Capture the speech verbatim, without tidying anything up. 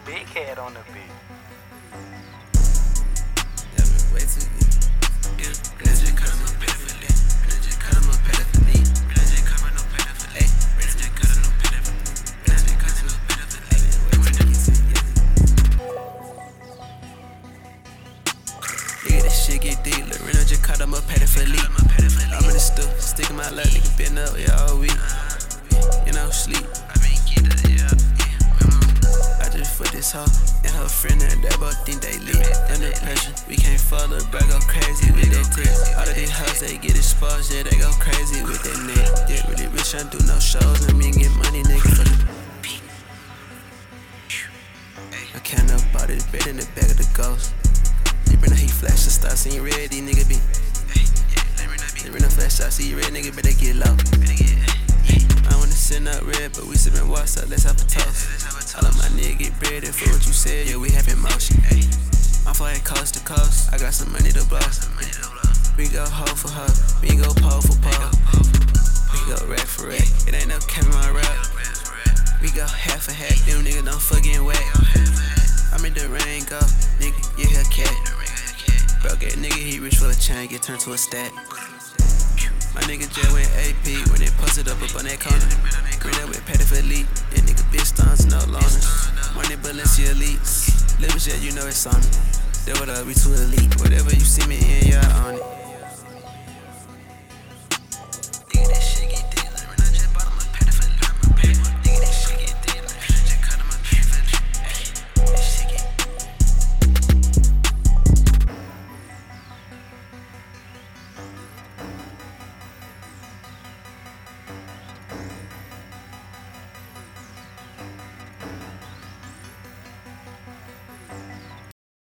Big Cat on the beat. That was way too good. Yeah, I just cut him a pedophilia. I just cut him a pedophilia. I just cut him no pedophilia. I just cut him no pedophilia. I just cut him no pedophilia. Nigga, this shit get deep. Lorena just cut him a pedophilia. I'm in the stool, sticking my leg, nigga been up, yeah, all week. You know, sleep. I just fucked this hoe and her friend and that both think they lit. Under pressure, we can't follow, bro, go crazy with that tip. All of these hoes, they get exposed, yeah, they go crazy with that net. Yeah, really rich, I do no shows, and me get money, nigga, for the I can't up all this bed in the back of the ghost. You bring a heat flash, the start seeing red, these niggas be. They bring a flash, I see red, nigga, better get low. I wanna send up red, but we sippin' water, so let's have a toast. All of my niggas get bread, and for what you said, yeah, we have emotion. I'm flying coast to coast, I got some money to blow. We go hoe for hoe, we go pole for pole. We go rack for rack, it ain't no cap in my rap. We go half a hack, them niggas don't fucking whack. I made the rain go, nigga, you hear cat. Broke that nigga, he reach for a chain, get turned to a stack. My nigga J went A P when they posted up up on that corner. Green up with pedophilia, that nigga bitch stunts, no longer. Money Balenciaga elites, little shit, you know it's on. That what up, we too elite. Whatever you see me in.